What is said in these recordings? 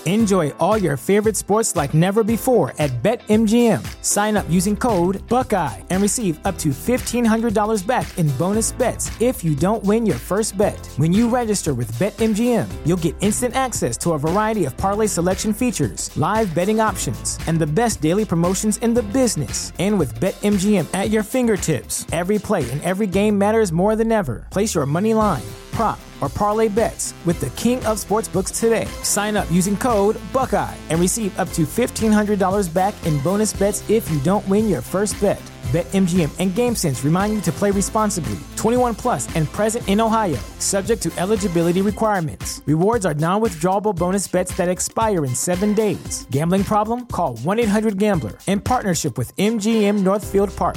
Enjoy all your favorite sports like never before at BetMGM. Sign up using code Buckeye and receive up to $1,500 back in bonus bets if you don't win your first bet. When you register with BetMGM, you'll get instant access to a variety of parlay selection features, live betting options, and the best daily promotions in the business. And with BetMGM at your fingertips, every play and every game matters more than ever. Place your money line, prop, or parlay bets with the king of sportsbooks today. Sign up using code Buckeye and receive up to $1,500 back in bonus bets if you don't win your first bet. BetMGM and GameSense remind you to play responsibly. 21 plus and present in Ohio, subject to eligibility requirements. Rewards are non-withdrawable bonus bets that expire in 7 days. Gambling problem? Call 1-800-GAMBLER. In partnership with MGM Northfield Park.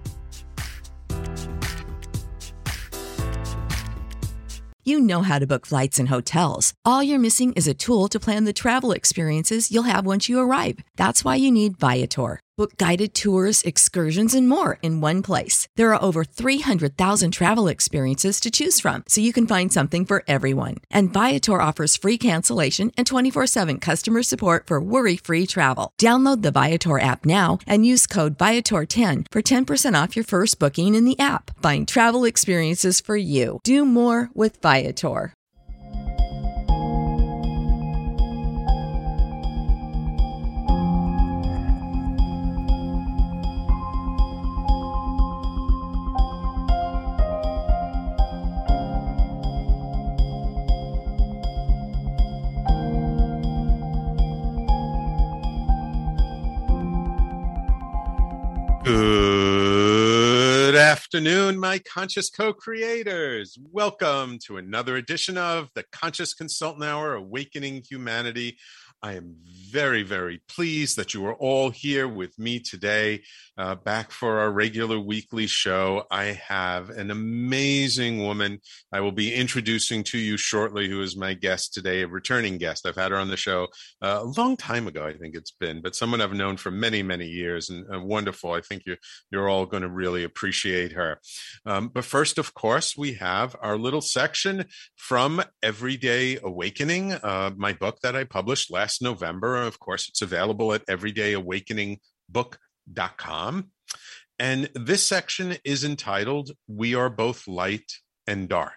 You know how to book flights and hotels. All you're missing is a tool to plan the travel experiences you'll have once you arrive. That's why you need Viator. Book guided tours, excursions, and more in one place. There are over 300,000 travel experiences to choose from, so you can find something for everyone. And Viator offers free cancellation and 24/7 customer support for worry-free travel. Download the Viator app now and use code Viator10 for 10% off your first booking in the app. Find travel experiences for you. Do more with Viator. Good afternoon, my conscious co-creators. Welcome to another edition of the Conscious Consultant Hour, Awakening Humanity. I am very, very pleased that you are all here with me today, back for our regular weekly show. I have an amazing woman I will be introducing to you shortly, who is my guest today, a returning guest. I've had her on the show a long time ago, I think it's been, but someone I've known for many, many years, and wonderful. I think you're all going to really appreciate her. But first, of course, we have our little section from Everyday Awakening, my book that I published last November. Of course, it's available at everydayawakeningbook.com. And this section is entitled, We Are Both Light and Dark.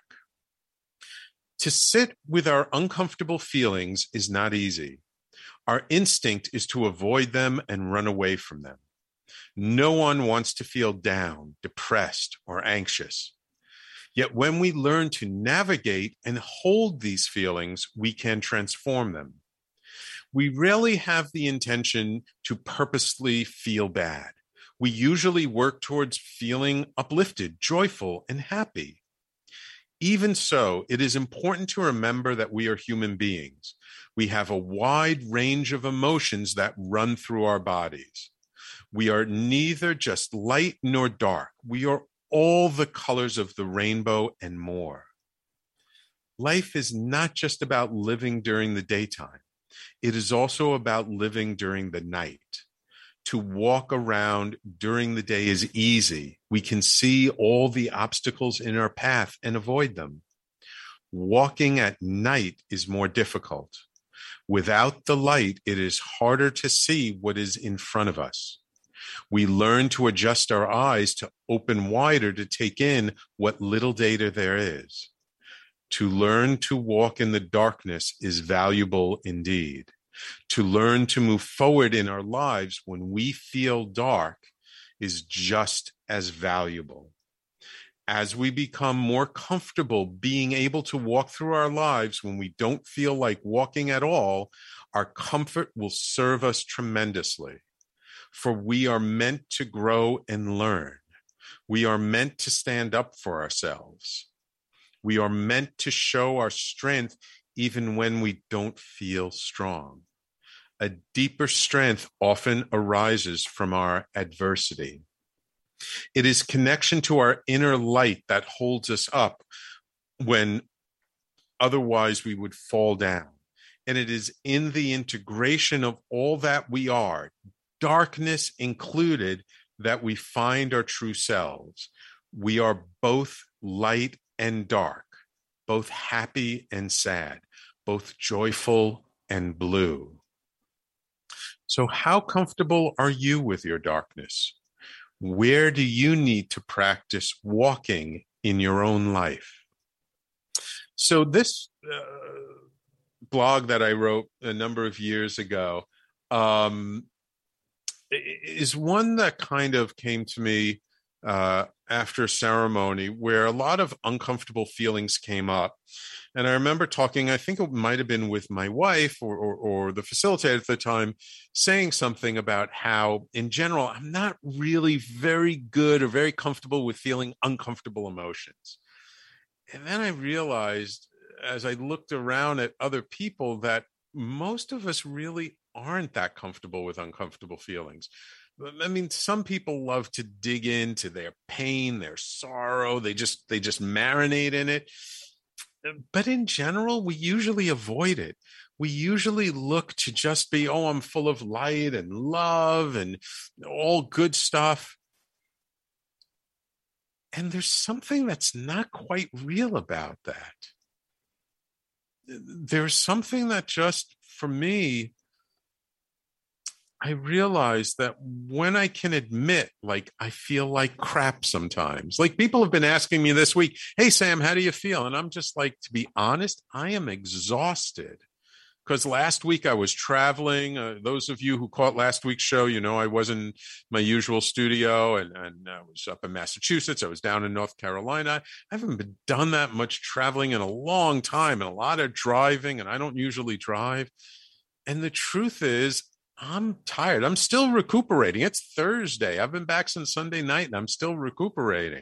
To sit with our uncomfortable feelings is not easy. Our instinct is to avoid them and run away from them. No one wants to feel down, depressed, or anxious. Yet when we learn to navigate and hold these feelings, we can transform them. We rarely have the intention to purposely feel bad. We usually work towards feeling uplifted, joyful, and happy. Even so, it is important to remember that we are human beings. We have a wide range of emotions that run through our bodies. We are neither just light nor dark. We are all the colors of the rainbow and more. Life is not just about living during the daytime. It is also about living during the night. To walk around during the day is easy. We can see all the obstacles in our path and avoid them. Walking at night is more difficult. Without the light, it is harder to see what is in front of us. We learn to adjust our eyes to open wider to take in what little data there is. To learn to walk in the darkness is valuable indeed. To learn to move forward in our lives when we feel dark is just as valuable. As we become more comfortable being able to walk through our lives when we don't feel like walking at all, our comfort will serve us tremendously. For we are meant to grow and learn. We are meant to stand up for ourselves. We are meant to show our strength even when we don't feel strong. A deeper strength often arises from our adversity. It is connection to our inner light that holds us up when otherwise we would fall down. And it is in the integration of all that we are, darkness included, that we find our true selves. We are both light and dark, both happy and sad, both joyful and blue. So how comfortable are you with your darkness? Where do you need to practice walking in your own life? So this blog that I wrote a number of years ago is one that kind of came to me after ceremony, where a lot of uncomfortable feelings came up. And I remember talking, I think it might have been with my wife or the facilitator at the time, saying something about how, in general, I'm not really very good or very comfortable with feeling uncomfortable emotions. And then I realized, as I looked around at other people, that most of us really aren't that comfortable with uncomfortable feelings. I mean, some people love to dig into their pain, their sorrow. They just marinate in it. But in general, we usually avoid it. We usually look to just be, oh, I'm full of light and love and all good stuff. And there's something that's not quite real about that. There's something that just, for me, I realized that when I can admit, like, I feel like crap sometimes. Like, people have been asking me this week, hey, Sam, how do you feel? And I'm just like, to be honest, I am exhausted. Because last week I was traveling. Those of you who caught last week's show, you know, I was in my usual studio and I was up in Massachusetts. I was down in North Carolina. I haven't done that much traveling in a long time, and a lot of driving, and I don't usually drive. And the truth is, I'm tired. I'm still recuperating. It's Thursday. I've been back since Sunday night and I'm still recuperating.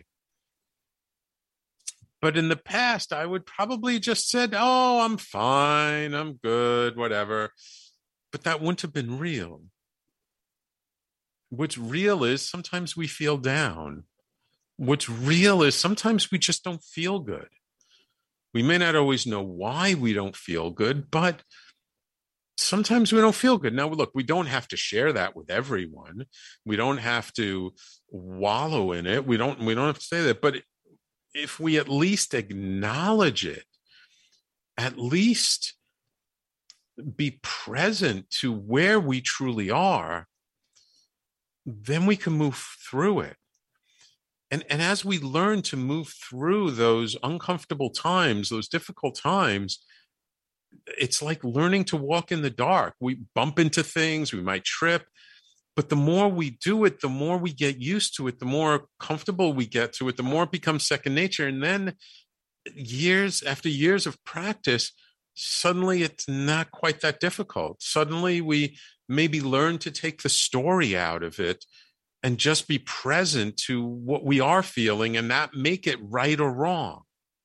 But in the past, I would probably just said, oh, I'm fine. I'm good, whatever. But that wouldn't have been real. What's real is sometimes we feel down. What's real is sometimes we just don't feel good. We may not always know why we don't feel good, but sometimes we don't feel good. Now, look, we don't have to share that with everyone. We don't have to wallow in it. We don't have to say that. But if we at least acknowledge it, at least be present to where we truly are, then we can move through it. And as we learn to move through those uncomfortable times, those difficult times, it's like learning to walk in the dark. We bump into things, we might trip, but the more we do it, the more we get used to it, the more comfortable we get to it, the more it becomes second nature. And then years after years of practice, suddenly it's not quite that difficult. Suddenly we maybe learn to take the story out of it and just be present to what we are feeling and not make it right or wrong.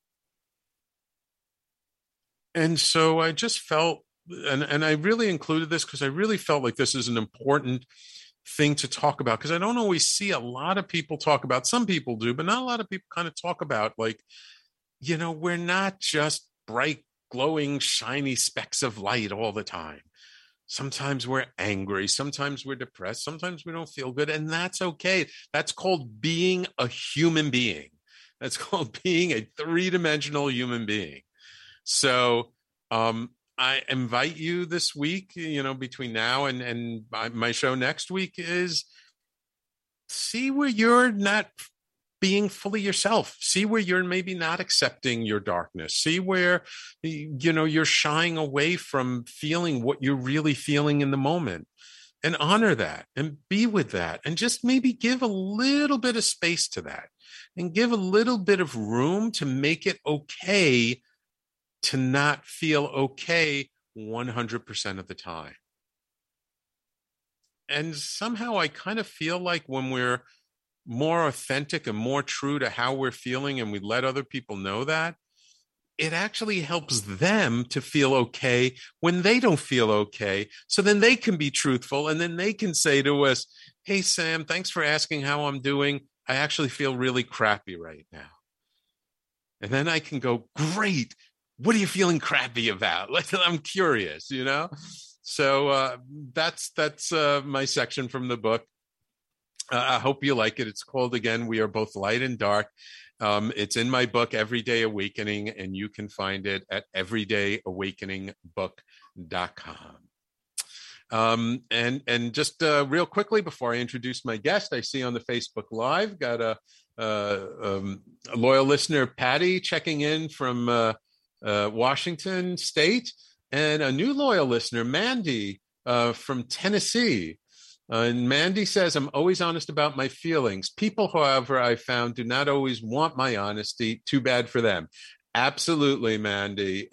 And so I just felt, and I really included this because I really felt like this is an important thing to talk about, because I don't always see a lot of people talk about, some people do, but not a lot of people kind of talk about, like, you know, we're not just bright, glowing, shiny specks of light all the time. Sometimes we're angry, sometimes we're depressed, sometimes we don't feel good, and that's okay. That's called being a human being. That's called being a three-dimensional human being. So I invite you this week, you know, between now and my show next week, is see where you're not being fully yourself. See where you're maybe not accepting your darkness. See where, you know, you're shying away from feeling what you're really feeling in the moment, and honor that and be with that, and just maybe give a little bit of space to that and give a little bit of room to make it okay to not feel okay 100% of the time. And somehow I kind of feel like when we're more authentic and more true to how we're feeling, and we let other people know that, it actually helps them to feel okay when they don't feel okay. So then they can be truthful, and then they can say to us, hey, Sam, thanks for asking how I'm doing. I actually feel really crappy right now. And then I can go, great. What are you feeling crappy about? I'm curious, you know? So that's my section from the book. I hope you like it. It's called, again, We Are Both Light and Dark. It's in my book, Everyday Awakening, and you can find it at everydayawakeningbook.com. And just real quickly before I introduce my guest, I see on the Facebook Live got a loyal listener, Patty, checking in from Washington State, and a new loyal listener, Mandy, from Tennessee. And Mandy says, I'm always honest about my feelings. People, however, I found do not always want my honesty. Too bad for them. Absolutely, Mandy.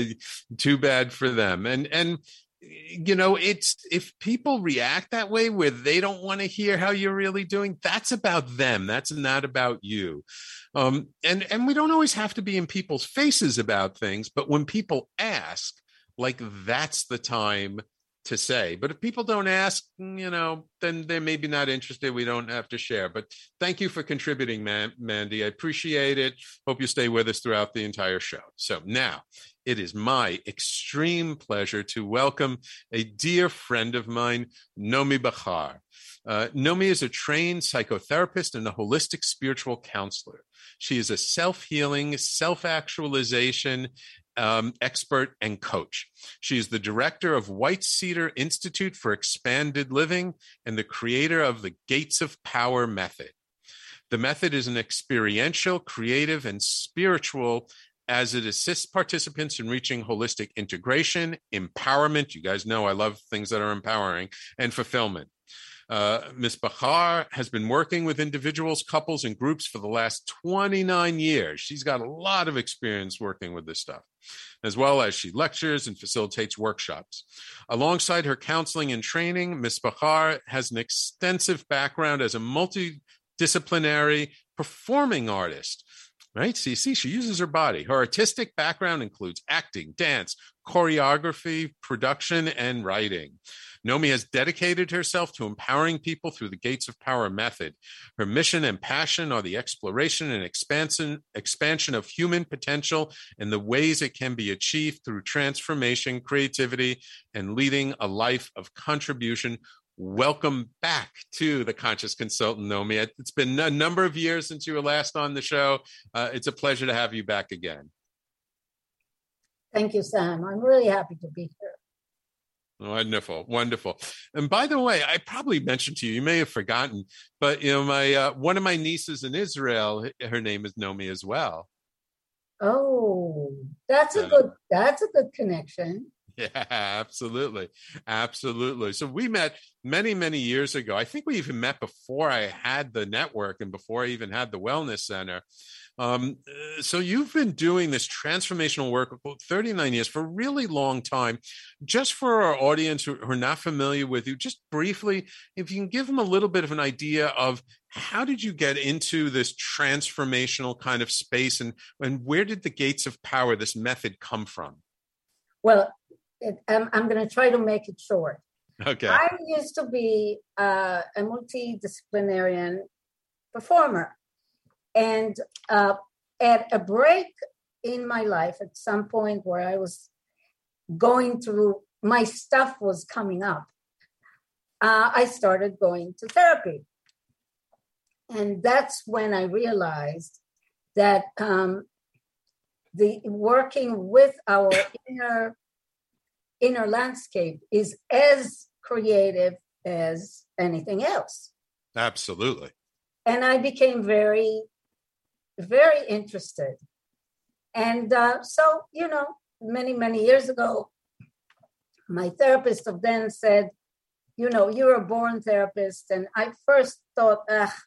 Too bad for them. And you know, it's if people react that way where they don't want to hear how you're really doing, that's about them. That's not about you. And we don't always have to be in people's faces about things, but when people ask, like, that's the time to say. But if people don't ask, you know, then they're maybe not interested. We don't have to share. But thank you for contributing, Mandy. I appreciate it. Hope you stay with us throughout the entire show. So now it is my extreme pleasure to welcome a dear friend of mine, Nomi Bachar. Nomi is a trained psychotherapist and a holistic spiritual counselor. She is a self-healing, self-actualization expert and coach. She is the director of White Cedar Institute for Expanded Living and the creator of the Gates of Power method. The method is an experiential, creative, and spiritual as it assists participants in reaching holistic integration, empowerment. You guys know I love things that are empowering, and fulfillment. Ms. Bachar has been working with individuals, couples, and groups for the last 29 years. She's got a lot of experience working with this stuff, as well as she lectures and facilitates workshops. Alongside her counseling and training, Ms. Bachar has an extensive background as a multidisciplinary performing artist. Right? So you see, she uses her body. Her artistic background includes acting, dance, choreography, production, and writing. Nomi has dedicated herself to empowering people through the Gates of Power method. Her mission and passion are the exploration and expansion of human potential and the ways it can be achieved through transformation, creativity, and leading a life of contribution. Welcome back to the Conscious Consultant, Nomi. It's been a number of years since you were last on the show. It's a pleasure to have you back again. Thank you, Sam. I'm really happy to be here. Wonderful, wonderful. And by the way, I probably mentioned to you, you may have forgotten, but you know, my one of my nieces in Israel, her name is Nomi as well. Oh, that's a good connection. Yeah, absolutely. Absolutely. So we met many, many years ago. I think we even met before I had the network and before I even had the Wellness Center. So you've been doing this transformational work for 39 years, for a really long time. Just for our audience who are not familiar with you, just briefly, if you can give them a little bit of an idea of how did you get into this transformational kind of space, and where did the Gates of Power, this method, come from? Well, I'm going to try to make it short. Okay. I used to be a multidisciplinarian performer. And at a break in my life, at some point where I was going through, my stuff was coming up, I started going to therapy. And that's when I realized that the working with our inner landscape is as creative as anything else. Absolutely. And I became very, very interested. And so, you know, many, many years ago, my therapist of then said, you know, you're a born therapist. And I first thought,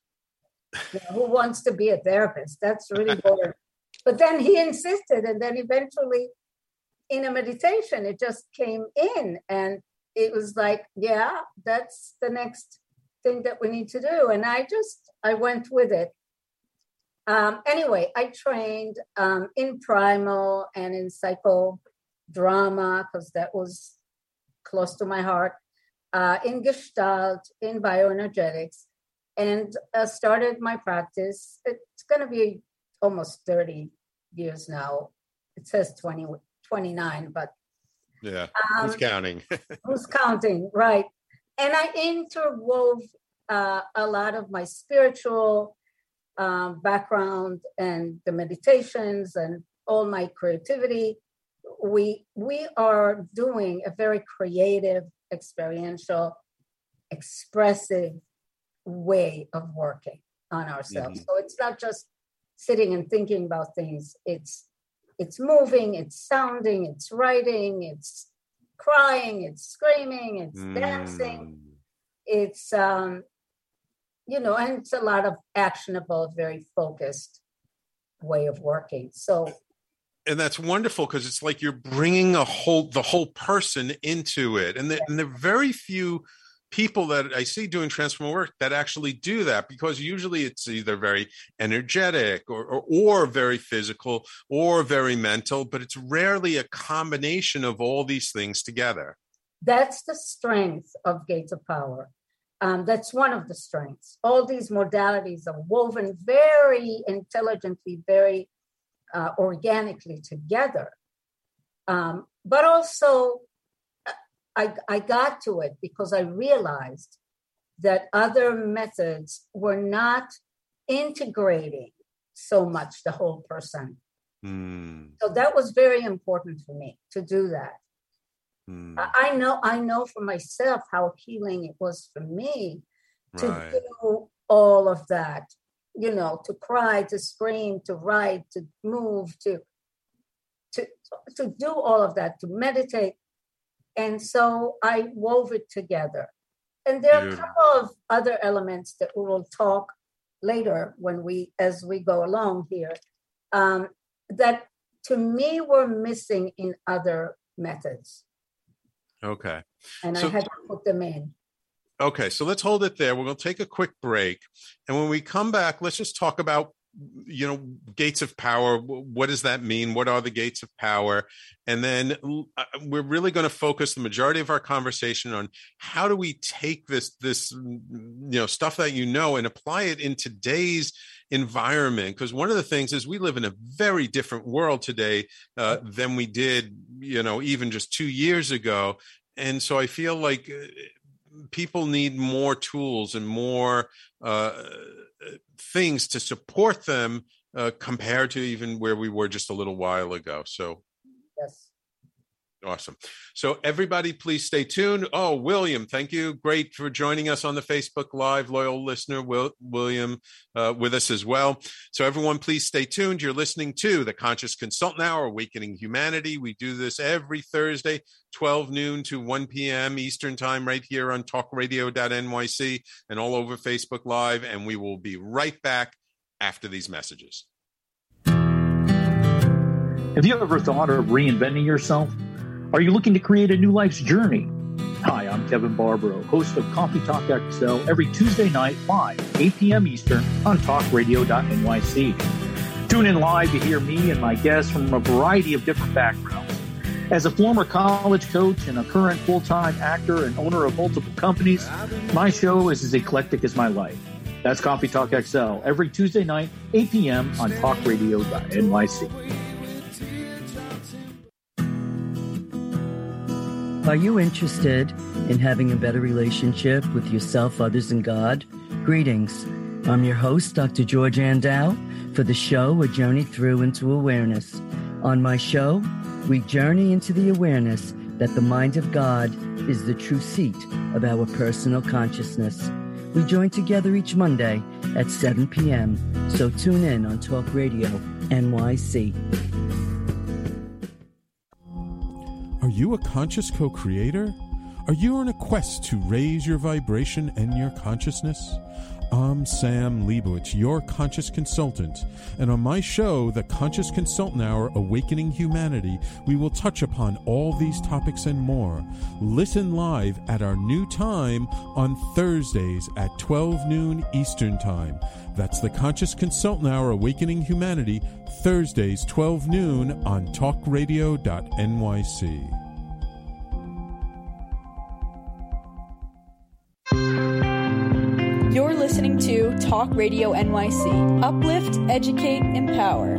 who wants to be a therapist? That's really boring. But then he insisted, and then eventually in a meditation, it just came in, and it was like, yeah, that's the next thing that we need to do. And I went with it. Anyway, I trained in primal and in psychodrama, because that was close to my heart, in Gestalt, in bioenergetics, and started my practice. It's going to be almost 30 years now. It says 29, but yeah, who's counting? Who's counting, right? And I interwove a lot of my spiritual background and the meditations and all my creativity, we are doing a very creative, experiential, expressive way of working on ourselves. So it's not just sitting and thinking about things. It's moving, it's sounding, it's writing, it's crying, it's screaming, it's dancing. It's, and it's a lot of actionable, very focused way of working. So, and that's wonderful because it's like you're bringing the whole person into it. And there are very few people that I see doing transformational work that actually do that, because usually it's either very energetic or very physical or very mental, but it's rarely a combination of all these things together. That's the strength of Gates of Power. That's one of the strengths. All these modalities are woven very intelligently, very organically together. But also, I got to it because I realized that other methods were not integrating so much the whole person. So that was very important for me to do that. I know for myself how healing it was for me to do all of that, to cry, to scream, to write, to move, to do all of that, to meditate. And so I wove it together. And there are a couple of other elements that we will talk later as we go along here, that to me were missing in other methods. Okay. And I had to put them in. Okay, so let's hold it there. We're going to take a quick break. And when we come back, let's just talk about, gates of power. What does that mean? What are the gates of power? And then we're really going to focus the majority of our conversation on how do we take this stuff that and apply it in today's environment. Because one of the things is we live in a very different world today than we did, even just 2 years ago. And so I feel like people need more tools and more things to support them compared to even where we were just a little while ago. So, yes. Awesome. So everybody, please stay tuned. Oh, William, thank you. Great for joining us on the Facebook Live. Loyal listener, William, with us as well. So everyone, please stay tuned. You're listening to the Conscious Consultant Hour, Awakening Humanity. We do this every Thursday, 12 noon to 1 p.m. Eastern Time, right here on talkradio.nyc and all over Facebook Live. And we will be right back after these messages. Have you ever thought of reinventing yourself? Are you looking to create a new life's journey? Hi, I'm Kevin Barbaro, host of Coffee Talk XL every Tuesday night live, 8 p.m. Eastern on talkradio.nyc. Tune in live to hear me and my guests from a variety of different backgrounds. As a former college coach and a current full-time actor and owner of multiple companies, my show is as eclectic as my life. That's Coffee Talk XL every Tuesday night, 8 p.m. on talkradio.nyc. Are you interested in having a better relationship with yourself, others, and God? Greetings. I'm your host, Dr. George Andow, for the show A Journey Through into Awareness. On my show, we journey into the awareness that the mind of God is the true seat of our personal consciousness. We join together each Monday at 7 p.m., so tune in on Talk Radio NYC. Are you a conscious co-creator? Are you on a quest to raise your vibration and your consciousness? I'm Sam Leibowitz, your conscious consultant, and on my show, The Conscious Consultant Hour, Awakening Humanity, we will touch upon all these topics and more. Listen live at our new time on Thursdays at 12 noon Eastern Time. That's The Conscious Consultant Hour, Awakening Humanity, Thursdays, 12 noon on talkradio.nyc. You're listening to Talk Radio NYC. Uplift, educate, empower.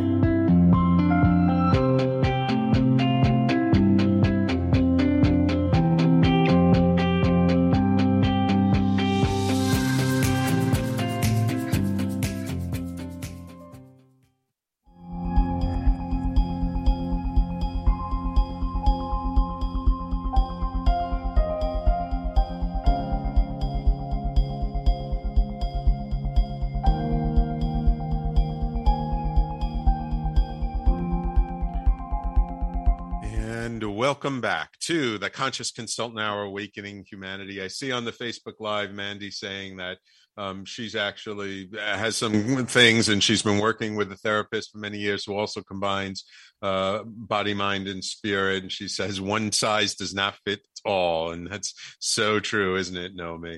And welcome back to the Conscious Consultant Hour, Awakening Humanity. I see on the Facebook Live, Mandy saying that she's actually has some things, and she's been working with a therapist for many years who also combines body, mind, and spirit. And she says one size does not fit all. And that's so true, isn't it, Naomi?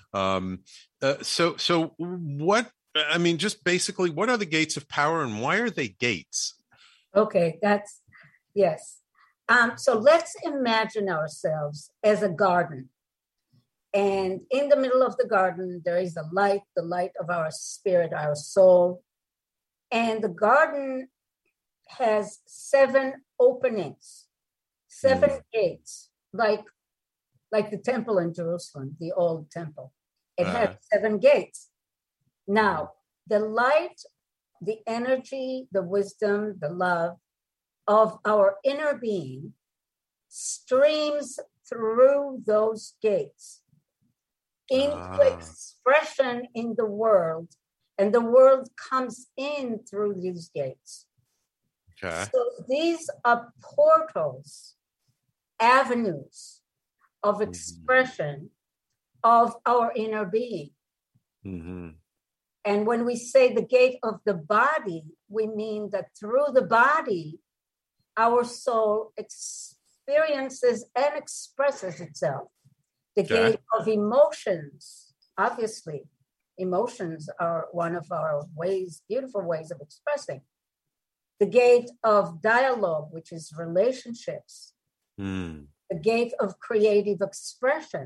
So what, I mean, just basically, what are the gates of power and why are they gates? Okay, yes. So let's imagine ourselves as a garden. And in the middle of the garden, there is the light of our spirit, our soul. And the garden has 7 openings, 7 gates, like the temple in Jerusalem, the old temple. It has 7 gates. Now, the light, the energy, the wisdom, the love of our inner being streams through those gates into expression in the world, and the world comes in through these gates. Okay. So these are portals, avenues of expression of our inner being. Mm-hmm. And when we say the gate of the body, we mean that through the body, our soul experiences and expresses itself. The gate of emotions, obviously, emotions are one of our beautiful ways of expressing. The gate of dialogue, which is relationships. The gate of creative expression.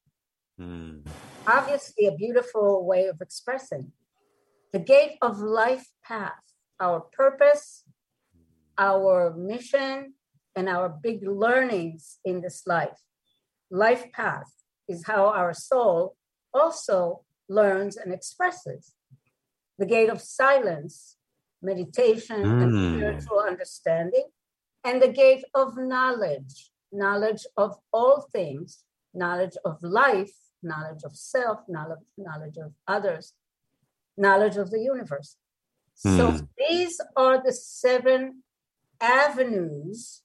Obviously, a beautiful way of expressing. The gate of life path, our purpose, our mission, and our big learnings in this life. Life path is how our soul also learns and expresses. The gate of silence, meditation, and spiritual understanding. And the gate of knowledge of all things, knowledge of life, knowledge of self, knowledge of others, knowledge of the universe. So these are the 7 avenues,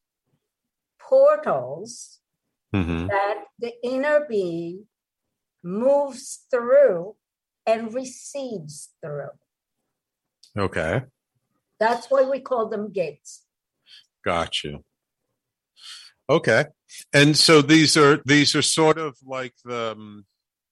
portals that the inner being moves through and receives through. Okay. That's why we call them gates. Got you. Okay. And so these are sort of like the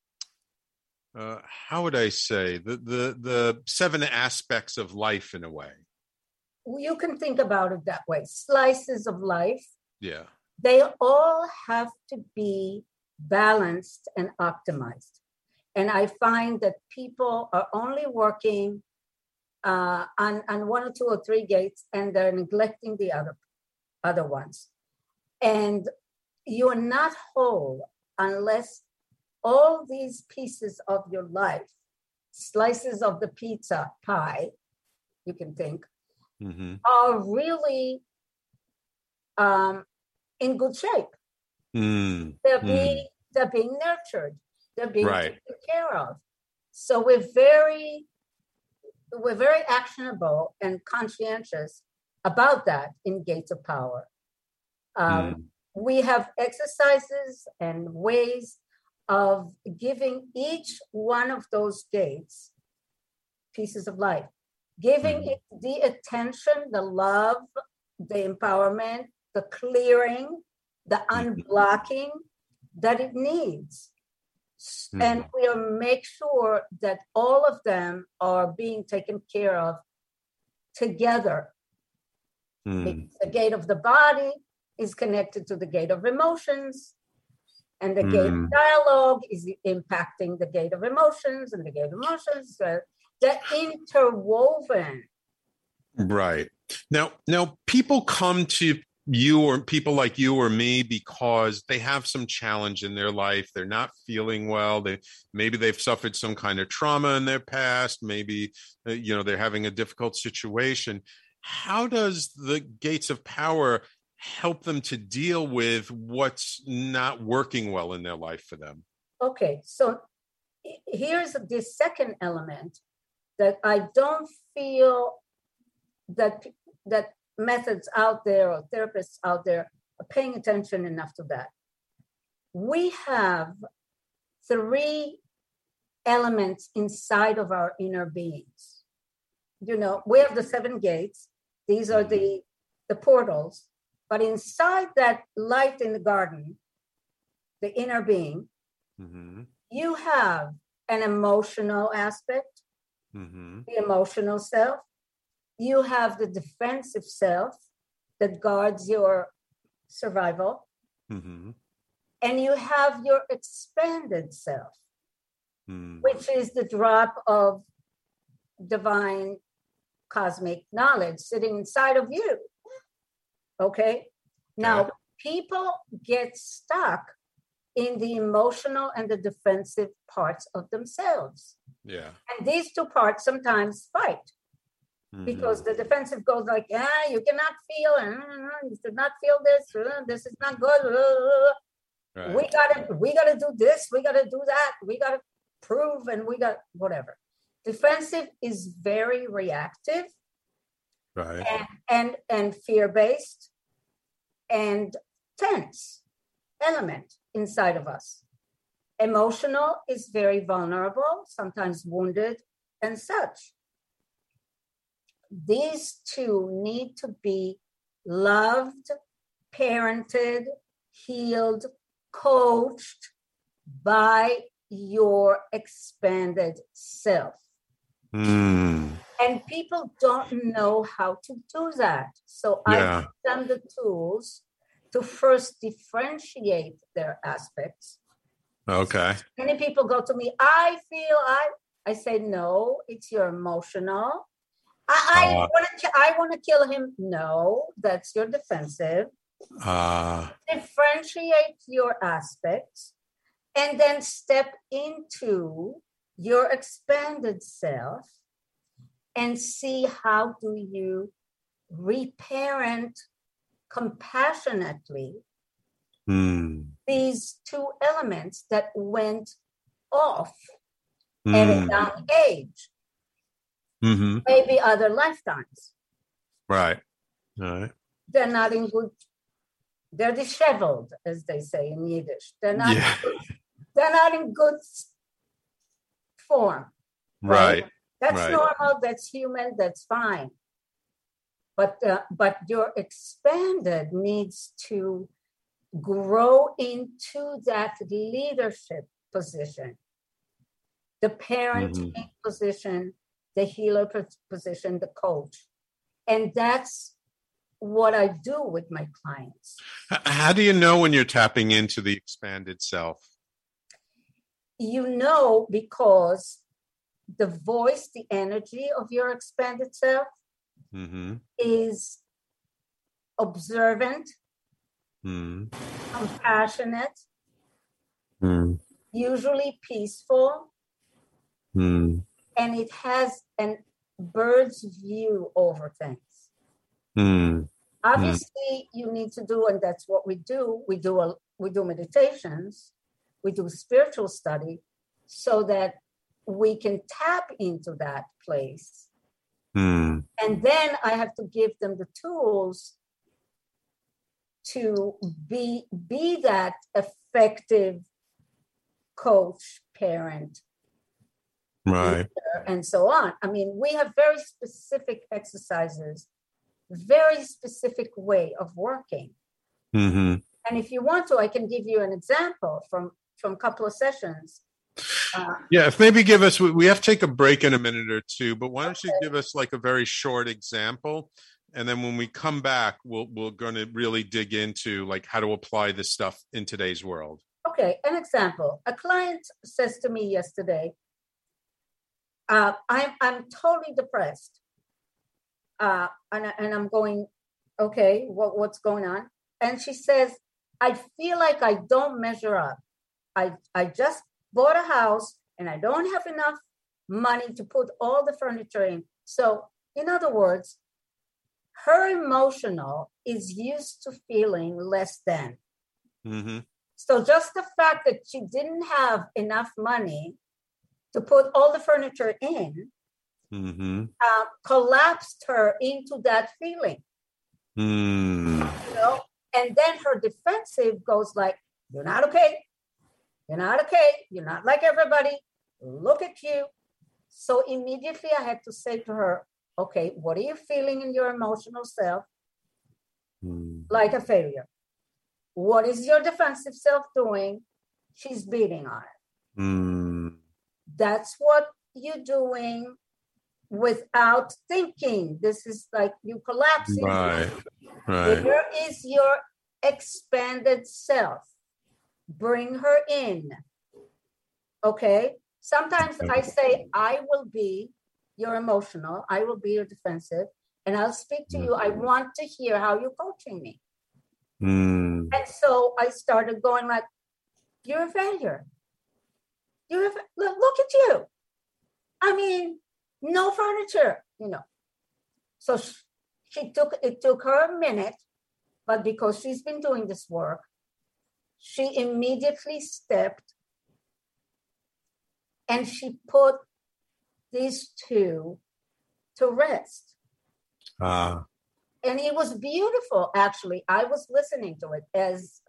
how would I say, the 7 aspects of life in a way. You can think about it that way. Slices of life. Yeah. They all have to be balanced and optimized. And I find that people are only working on 1 or 2 or 3 gates, and they're neglecting the other ones. And you're not whole unless all these pieces of your life, slices of the pizza pie, you can think, are really in good shape. They're being nurtured. They're being taken care of. So we're very actionable and conscientious about that in Gates of Power. We have exercises and ways of giving each one of those gates pieces of life, giving it the attention, the love, the empowerment, the clearing, the unblocking that it needs. And we'll make sure that all of them are being taken care of together. The gate of the body is connected to the gate of emotions, and the gate of dialogue is impacting the gate of emotions, and the gate of emotions, they're interwoven. Right. Now people come to you or people like you or me because they have some challenge in their life. They're not feeling well. Maybe they've suffered some kind of trauma in their past. Maybe, they're having a difficult situation. How does the Gates of Power help them to deal with what's not working well in their life for them? Okay, so here's the second element that I don't feel that methods out there or therapists out there paying attention enough to that. We have 3 elements inside of our inner beings. You know, we have the 7 gates. These are the portals. But inside that light in the garden, the inner being, you have an emotional aspect, the emotional self. You have the defensive self that guards your survival. And you have your expanded self, which is the drop of divine cosmic knowledge sitting inside of you. Okay? Now, people get stuck in the emotional and the defensive parts of themselves. Yeah. And these 2 parts sometimes fight. Because the defensive goes like, you cannot feel, you should not feel this is not good. Right. We gotta do this, we gotta do that, we gotta prove, and we got whatever. Defensive is very reactive, right? And fear-based and tense element inside of us. Emotional is very vulnerable, sometimes wounded and such. These 2 need to be loved, parented, healed, coached by your expanded self. And people don't know how to do that. So I give them the tools to first differentiate their aspects. Okay. Many people go to me, I say, no, it's your emotional. I want to kill him. No, that's your defensive. Differentiate your aspects and then step into your expanded self and see how do you reparent compassionately these 2 elements that went off at a young age. Maybe other lifetimes. Right. All right. They're not in good, they're disheveled, as they say in Yiddish. They're not in good form. Right. That's normal, that's human, that's fine. But your expanded needs to grow into that leadership position, the parenting position, the healer position, the coach. And that's what I do with my clients. How do you know when you're tapping into the expanded self? You know, because the voice, the energy of your expanded self is observant, compassionate, usually peaceful, and it has an bird's view over things. Obviously, you need to do, and that's what we do. We do meditations, we do spiritual study, so that we can tap into that place. And then I have to give them the tools to be that effective coach, parent, right, and so on. I mean, we have very specific exercises, very specific way of working. And if you want to, I can give you an example from a couple of sessions. If maybe give us, we have to take a break in a minute or 2, but why don't you give us like a very short example? And then when we come back, we're going to really dig into like how to apply this stuff in today's world. Okay, an example. A client says to me yesterday, I'm totally depressed. And I'm going, okay, what's going on? And she says, I feel like I don't measure up. I just bought a house and I don't have enough money to put all the furniture in. So in other words, her emotional is used to feeling less than. So just the fact that she didn't have enough money to put all the furniture in collapsed her into that feeling. You know? And then her defensive goes like, you're not okay. You're not okay. You're not like everybody. Look at you. So immediately I had to say to her, okay, what are you feeling in your emotional self? Like a failure. What is your defensive self doing? She's beating on it. That's what you're doing without thinking. This is like you collapsing. Right. Where is your expanded self? Bring her in. Okay? Sometimes I say, I will be your emotional, I will be your defensive, and I'll speak to you. I want to hear how you're coaching me. And so I started going like, you're a failure. Look at you. I mean, no furniture, So it took her a minute, but because she's been doing this work, she immediately stepped and she put these two to rest. And it was beautiful, actually. I was listening to it as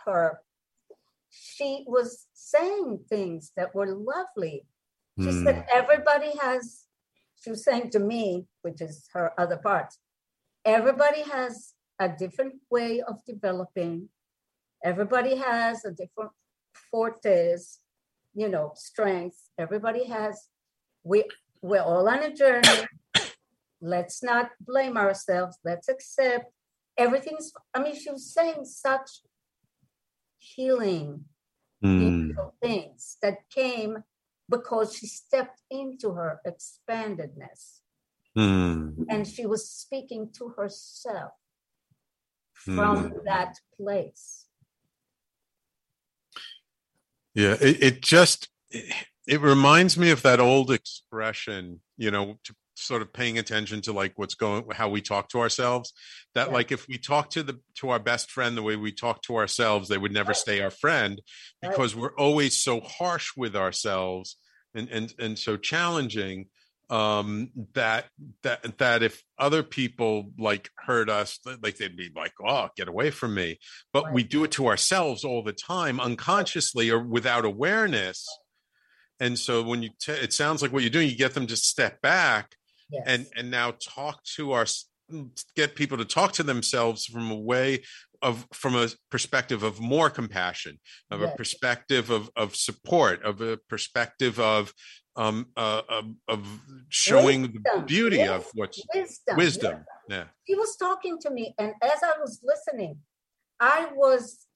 she was saying things that were lovely. She said, she was saying to me, which is her other part, everybody has a different way of developing. Everybody has a different fortes, strengths. Everybody has, we're all on a journey. Let's not blame ourselves. Let's accept everything's, she was saying such healing things that came because she stepped into her expandedness. And she was speaking to herself from that place. Yeah, it reminds me of that old expression, to sort of paying attention to like how we talk to ourselves, that like if we talk to our best friend the way we talk to ourselves, they would never stay our friend, because we're always so harsh with ourselves and so challenging, that if other people like hurt us, like they'd be like, oh, get away from me. But we do it to ourselves all the time, unconsciously or without awareness. And so when it sounds like what you're doing, you get them to step back and now get people to talk to themselves from a perspective of more compassion, of a perspective of support, of a perspective of showing the beauty of what's wisdom. Yeah. He was talking to me, and as I was listening, I was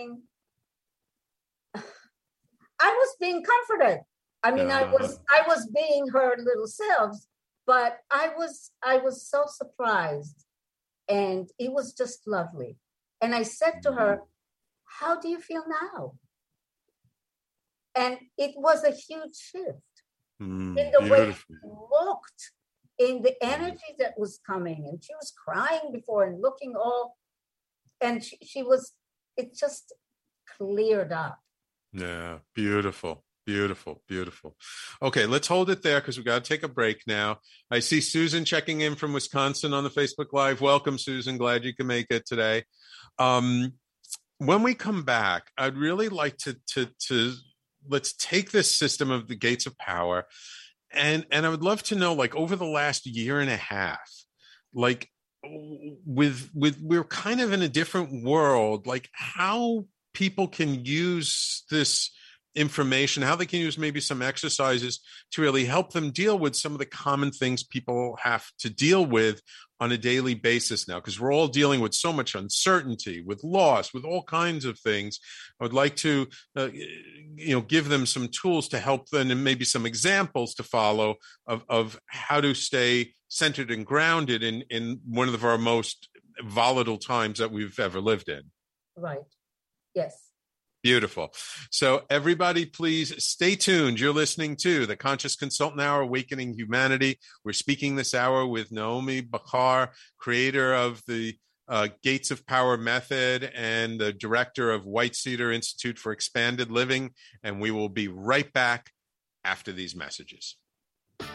being comforted. I was being her little selves, but I was so surprised, and it was just lovely. And I said to her, how do you feel now? And it was a huge shift in the way she looked, in the energy that was coming. And she was crying before and looking all, and it just cleared up. Yeah, beautiful. Beautiful, beautiful. Okay, let's hold it there because we got to take a break now. I see Susan checking in from Wisconsin on the Facebook Live. Welcome, Susan. Glad you can make it today. When we come back, I'd really like to let's take this system of the gates of power, and I would love to know, like, over the last year and a half, like we're kind of in a different world, like how people can use this information, how they can use maybe some exercises to really help them deal with some of the common things people have to deal with on a daily basis now, because we're all dealing with so much uncertainty, with loss, with all kinds of things. I would like to give them some tools to help them, and maybe some examples to follow of how to stay centered and grounded in one of our most volatile times that we've ever lived in. Right. Yes. Beautiful. So everybody, please stay tuned. You're listening to the Conscious Consultant Hour, Awakening Humanity. We're speaking this hour with Naomi Bakar, creator of the Gates of Power method and the director of White Cedar Institute for Expanded Living. And we will be right back after these messages.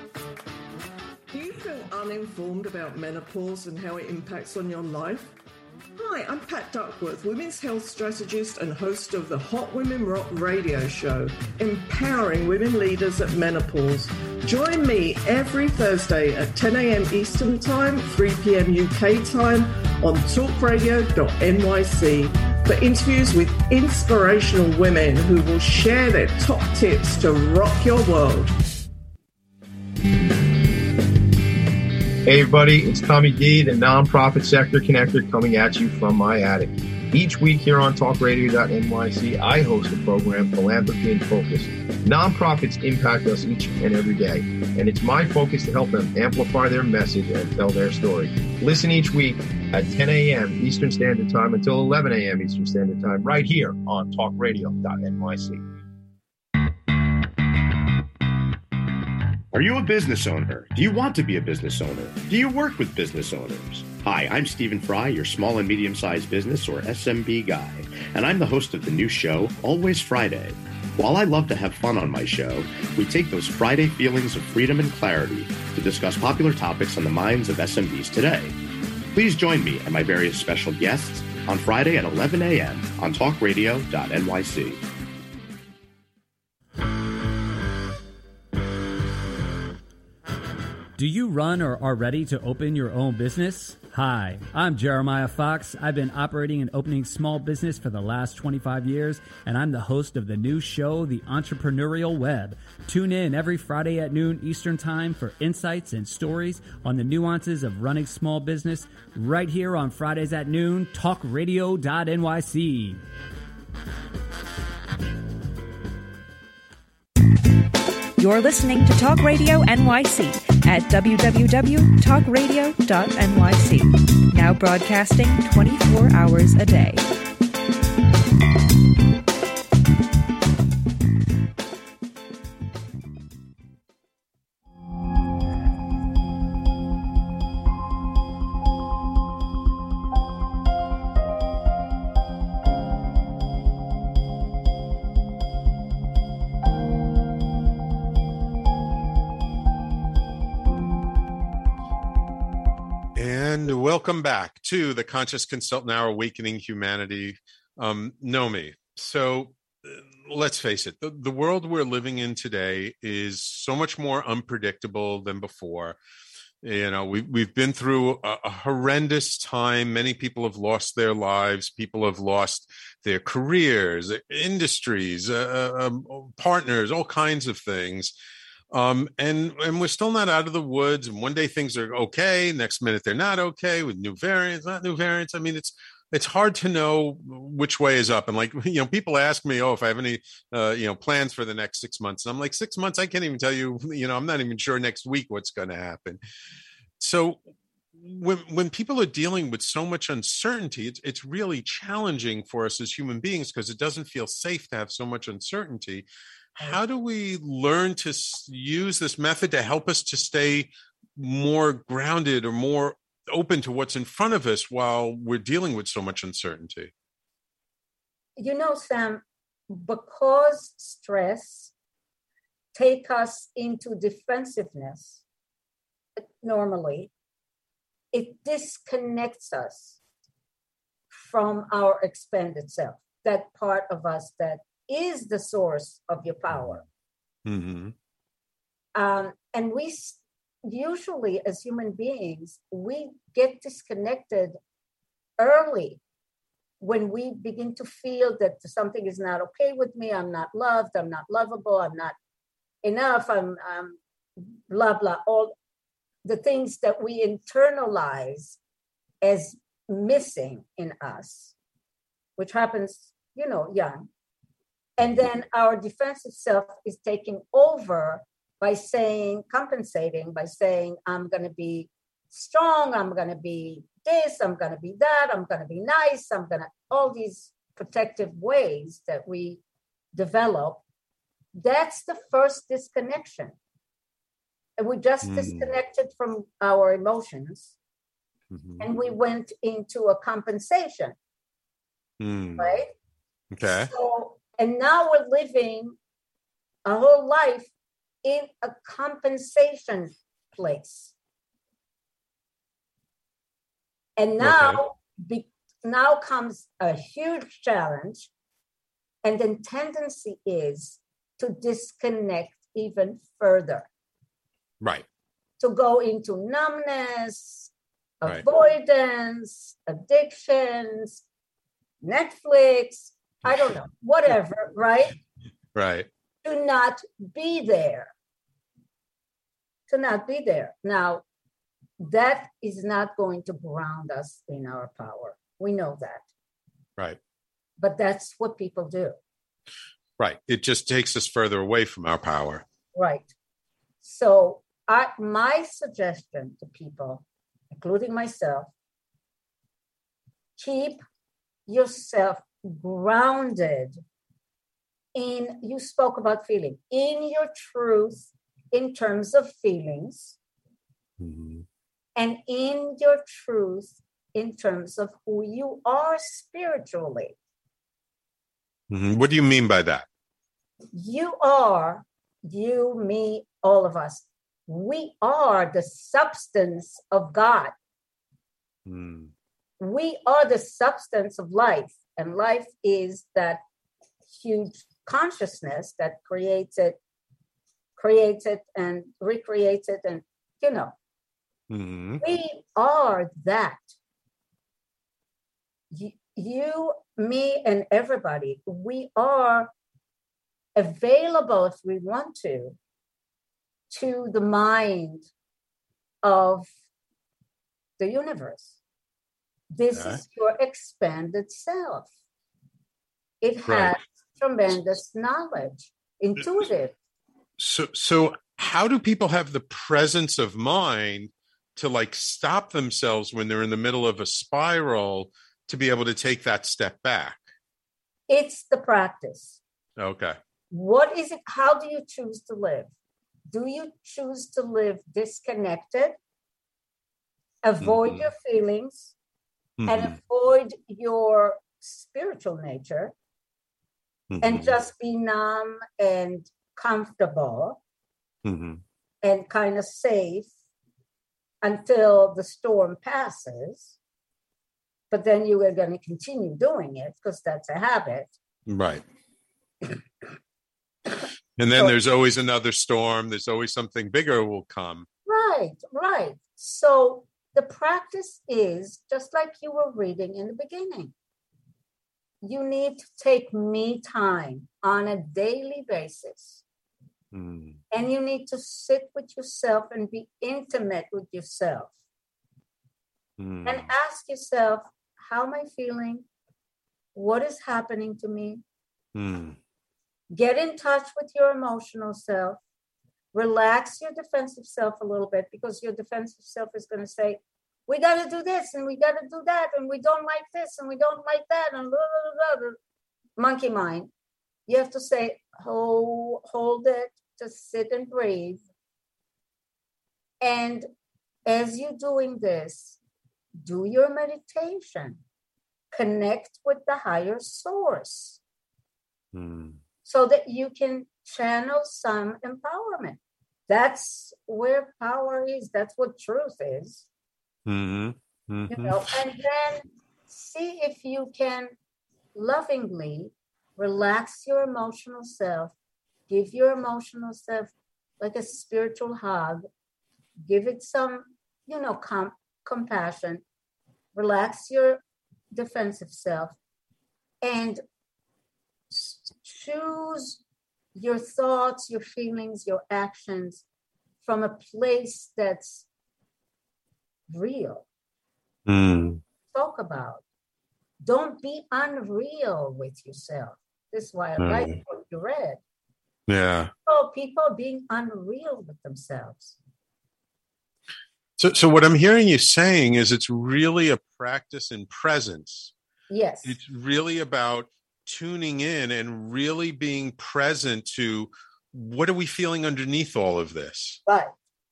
Do you feel uninformed about menopause and how it impacts on your life? Hi, I'm Pat Duckworth, women's health strategist and host of the Hot Women Rock radio show, empowering women leaders at menopause. Join me every Thursday at 10 a.m. Eastern Time, 3 p.m. UK time on talkradio.nyc for interviews with inspirational women who will share their top tips to rock your world. Hey everybody, it's Tommy D, the Nonprofit Sector Connector, coming at you from my attic. Each week here on talkradio.nyc, I host a program, Philanthropy in Focus. Nonprofits impact us each and every day, and it's my focus to help them amplify their message and tell their story. Listen each week at 10 a.m. Eastern Standard Time until 11 a.m. Eastern Standard Time, right here on talkradio.nyc. Are you a business owner? Do you want to be a business owner? Do you work with business owners? Hi, I'm Stephen Fry, your small and medium-sized business or SMB guy, and I'm the host of the new show, Always Friday. While I love to have fun on my show, we take those Friday feelings of freedom and clarity to discuss popular topics on the minds of SMBs today. Please join me and my various special guests on Friday at 11 a.m. on talkradio.nyc. Do you run or are ready to open your own business? Hi, I'm Jeremiah Fox. I've been operating and opening small business for the last 25 years, and I'm the host of the new show, The Entrepreneurial Web. Tune in every Friday at noon Eastern Time for insights and stories on the nuances of running small business right here on Fridays at noon, talkradio.nyc. You're listening to Talk Radio NYC at www.talkradio.nyc. Now broadcasting 24 hours a day. Welcome back to the Conscious Consultant Hour, Awakening Humanity. Nomi. So let's face it, the world we're living in today is so much more unpredictable than before. You know, we've been through a horrendous time. Many people have lost their lives. People have lost their careers, industries, partners, all kinds of things. And we're still not out of the woods. And one day things are okay. Next minute they're not okay with new variants, not new variants. I mean, it's hard to know which way is up. And like, you know, people ask me, if I have any, plans for the next 6 months. And I'm like, 6 months, I can't even tell you, I'm not even sure next week what's going to happen. So when people are dealing with so much uncertainty, it's really challenging for us as human beings because it doesn't feel safe to have so much uncertainty. How do we learn to use this method to help us to stay more grounded or more open to what's in front of us while we're dealing with so much uncertainty? Sam, because stress takes us into defensiveness, normally, it disconnects us from our expanded self, that part of us that is the source of your power. Mm-hmm. And we usually, as human beings, we get disconnected early when we begin to feel that something is not okay with me. I'm not loved. I'm not lovable. I'm not enough. I'm blah, blah, all the things that we internalize as missing in us, which happens, young. And then our defensive self is taking over by compensating by saying, I'm going to be strong, I'm going to be this, I'm going to be that, I'm going to be nice, all these protective ways that we develop. That's the first disconnection. And we just disconnected from our emotions, and we went into a compensation, right? Okay. And now we're living a whole life in a compensation place. And now, now comes a huge challenge. And then tendency is to disconnect even further. Right. To go into numbness, Right. avoidance, addictions, Netflix, I don't know, whatever, right? Right. To not be there. To not be there. Now, that is not going to ground us in our power. We know that. Right. But that's what people do. Right. It just takes us further away from our power. Right. So my suggestion to people, including myself, keep yourself grounded in, you spoke about feeling, in your truth in terms of feelings, and in your truth in terms of who you are spiritually. What do you mean by that? You are, you, me, all of us, we are the substance of God. We are the substance of life, and life is that huge consciousness that creates it and recreates it, and we are that. You, me, and everybody, we are available if we want to the mind of the universe. This is your expanded self. It has tremendous knowledge, intuitive. So how do people have the presence of mind to like stop themselves when they're in the middle of a spiral to be able to take that step back? It's the practice. Okay. What is it? How do you choose to live? Do you choose to live disconnected, avoid your feelings, and avoid your spiritual nature, and just be numb and comfortable and kind of safe until the storm passes? But then you are going to continue doing it because that's a habit. Right. And then there's always another storm. There's always something bigger will come. Right. So the practice is just like you were reading in the beginning. You need to take me time on a daily basis. And you need to sit with yourself and be intimate with yourself. And ask yourself, how am I feeling? What is happening to me? Get in touch with your emotional self. Relax your defensive self a little bit, because your defensive self is going to say, we got to do this and we got to do that, and we don't like this and we don't like that, and blah, blah, blah, blah. Monkey mind. You have to say, hold it, just sit and breathe. And as you're doing this, do your meditation. Connect with the higher source so that you can channel some empowerment. That's where power is. That's what truth is. And then see if you can lovingly relax your emotional self, give your emotional self like a spiritual hug, give it some, compassion, relax your defensive self, and choose your thoughts, your feelings, your actions from a place that's real. Talk about. Don't be unreal with yourself. This is why I like what you read. Yeah. So people being unreal with themselves. So what I'm hearing you saying is it's really a practice in presence. Yes. It's really about tuning in and really being present to what are we feeling underneath all of this? Right.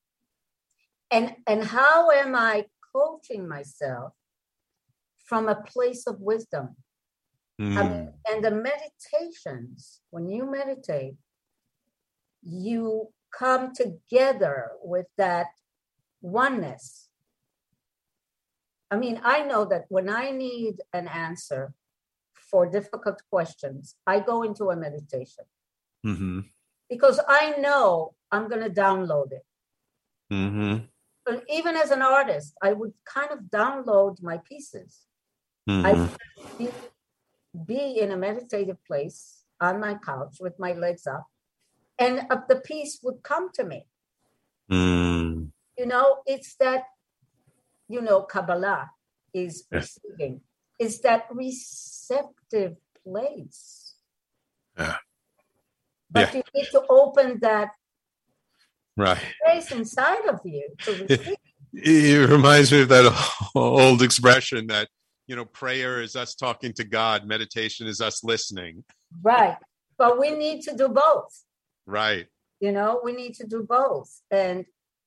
And how am I coaching myself from a place of wisdom? And the meditations, when you meditate, you come together with that oneness. I mean, I know that when I need an answer for difficult questions, I go into a meditation. Mm-hmm. Because I know I'm going to download it. Mm-hmm. But even as an artist, I would kind of download my pieces. Mm-hmm. I would be in a meditative place on my couch with my legs up, and the piece would come to me. Mm. You know, it's that, you know, Kabbalah is receiving. It's that receptive place. Yeah. But you need to open that space inside of you to receive. It reminds me of that old expression that, you know, prayer is us talking to God, meditation is us listening. Right. But we need to do both. Right. You know, we need to do both. And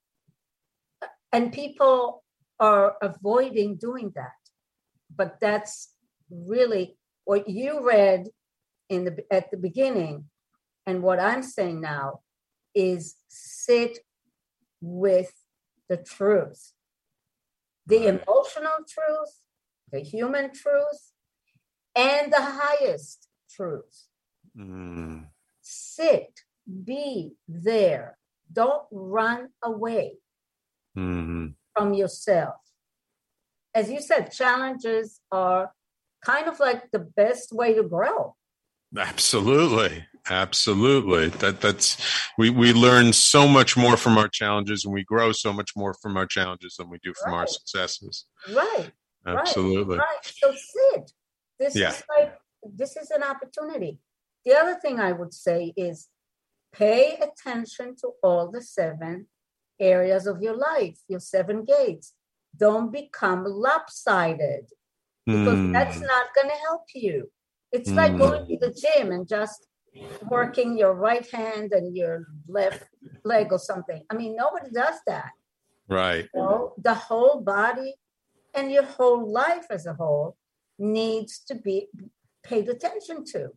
people are avoiding doing that. But that's really what you read at the beginning. And what I'm saying now is sit with the truth, the emotional truth, the human truth, and the highest truth. Mm. Sit, be there. Don't run away from yourself. As you said, challenges are kind of like the best way to grow. Absolutely. That's we learn so much more from our challenges, and we grow so much more from our challenges than we do from our successes. Right. Absolutely. Right. So sit. This is an opportunity. The other thing I would say is pay attention to all the 7 areas of your life, your 7 gates. Don't become lopsided, because that's not going to help you. It's like going to the gym and just working your right hand and your left leg or something. I mean, nobody does that. Right. You know, the whole body and your whole life as a whole needs to be paid attention to.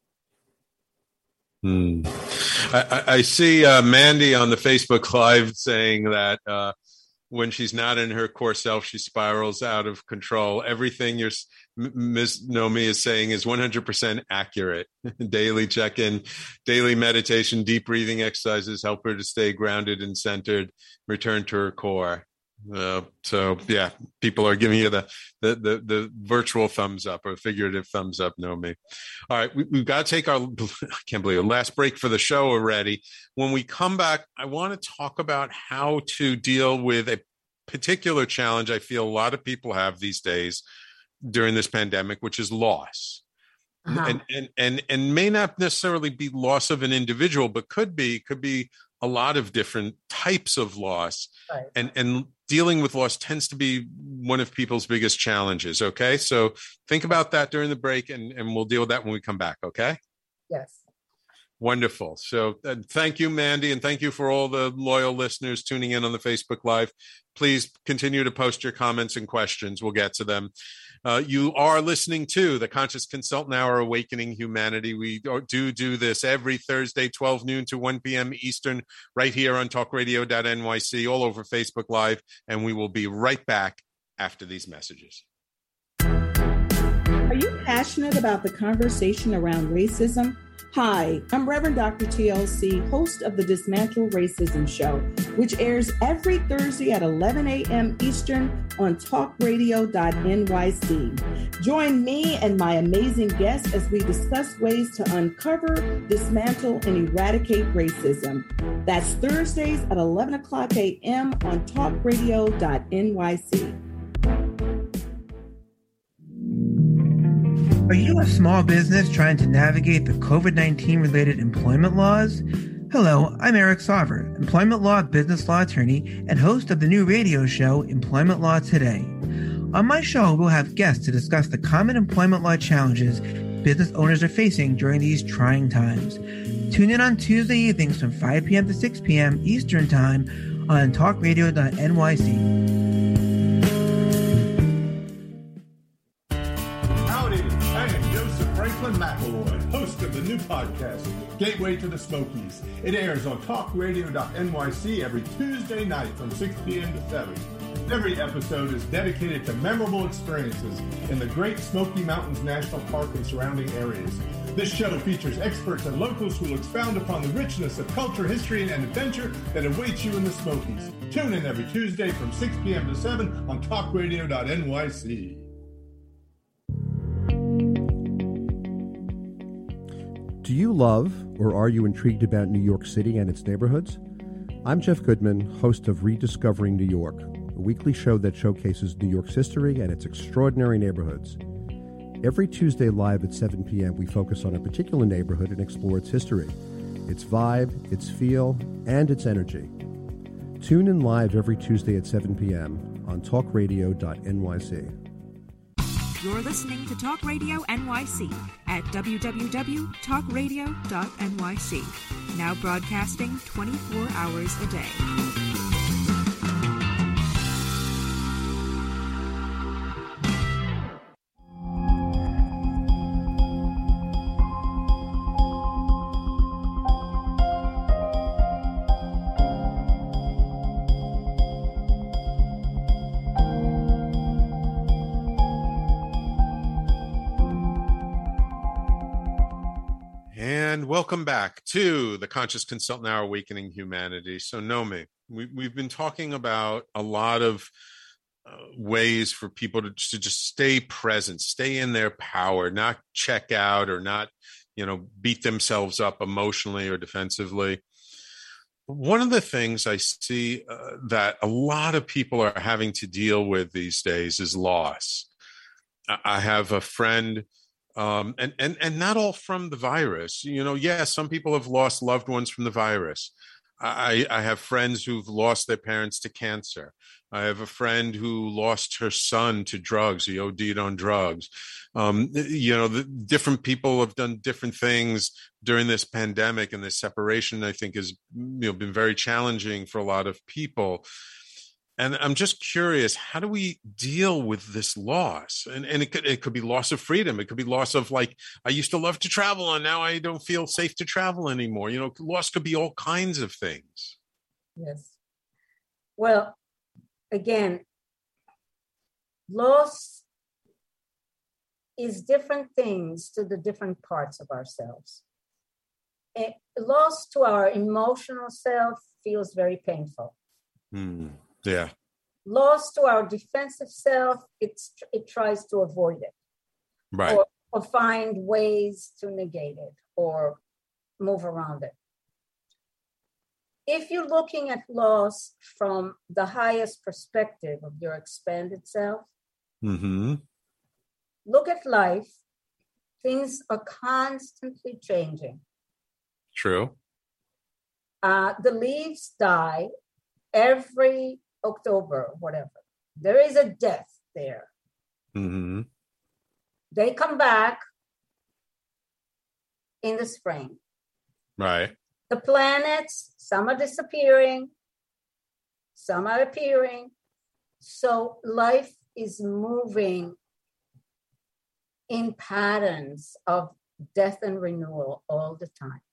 I see Mandy on the Facebook Live saying that when she's not in her core self, she spirals out of control. Everything Ms. Nomi is saying is 100% accurate. Daily check-in, daily meditation, deep breathing exercises help her to stay grounded and centered, return to her core. So yeah, people are giving you the virtual thumbs up or figurative thumbs up, Nomi. All right, we've got to take our, I can't believe it, last break for the show already. When we come back, I want to talk about how to deal with a particular challenge I feel a lot of people have these days during this pandemic, which is loss. And may not necessarily be loss of an individual, but could be a lot of different types of loss. Right. And dealing with loss tends to be one of people's biggest challenges. Okay. So think about that during the break, and we'll deal with that when we come back. Okay. Yes. Wonderful. So thank you, Mandy, and thank you for all the loyal listeners tuning in on the Facebook Live. Please continue to post your comments and questions. We'll get to them. You are listening to the Conscious Consultant Hour, Awakening Humanity. We do this every Thursday, 12 noon to 1 p.m. Eastern, right here on talkradio.nyc, all over Facebook Live, and we will be right back after these messages. Are you passionate about the conversation around racism? Hi, I'm Reverend Dr. TLC, host of the Dismantle Racism Show, which airs every Thursday at 11 a.m. Eastern on talkradio.nyc. Join me and my amazing guests as we discuss ways to uncover, dismantle, and eradicate racism. That's Thursdays at 11 o'clock a.m. on talkradio.nyc. Are you a small business trying to navigate the COVID-19 related employment laws? Hello, I'm Eric Sauver, employment law business law attorney and host of the new radio show, Employment Law Today. On my show, we'll have guests to discuss the common employment law challenges business owners are facing during these trying times. Tune in on Tuesday evenings from 5 p.m. to 6 p.m. Eastern Time on talkradio.nyc. McElroy, host of the new podcast, Gateway to the Smokies. It airs on talkradio.nyc every Tuesday night from 6 p.m. to 7. Every episode is dedicated to memorable experiences in the Great Smoky Mountains National Park and surrounding areas. This show features experts and locals who will expound upon the richness of culture, history, and adventure that awaits you in the Smokies. Tune in every Tuesday from 6 p.m. to 7 on talkradio.nyc. Do you love or are you intrigued about New York City and its neighborhoods? I'm Jeff Goodman, host of Rediscovering New York, a weekly show that showcases New York's history and its extraordinary neighborhoods. Every Tuesday live at 7 p.m., we focus on a particular neighborhood and explore its history, its vibe, its feel, and its energy. Tune in live every Tuesday at 7 p.m. on talkradio.nyc. You're listening to Talk Radio NYC at www.talkradio.nyc. Now broadcasting 24 hours a day. Welcome back to the Conscious Consultant Hour, Awakening Humanity. So, Nomi, we've been talking about a lot of ways for people to just stay present, stay in their power, not check out or not, beat themselves up emotionally or defensively. One of the things I see that a lot of people are having to deal with these days is loss. I have a friend. And not all from the virus, some people have lost loved ones from the virus. I have friends who've lost their parents to cancer. I have a friend who lost her son to drugs. He OD'd on drugs. The different people have done different things during this pandemic, and this separation, I think, has been very challenging for a lot of people. And I'm just curious, how do we deal with this loss? And it could be loss of freedom. It could be loss of, like, I used to love to travel and now I don't feel safe to travel anymore. Loss could be all kinds of things. Yes. Well, again, loss is different things to the different parts of ourselves. Loss to our emotional self feels very painful. Yeah. Loss to our defensive self, it tries to avoid it. Right. Or find ways to negate it or move around it. If you're looking at loss from the highest perspective of your expanded self, look at life. Things are constantly changing. True. The leaves die every October, whatever. There is a death there. They come back in the spring. Right. The planets, some are disappearing, some are appearing. So life is moving in patterns of death and renewal all the time.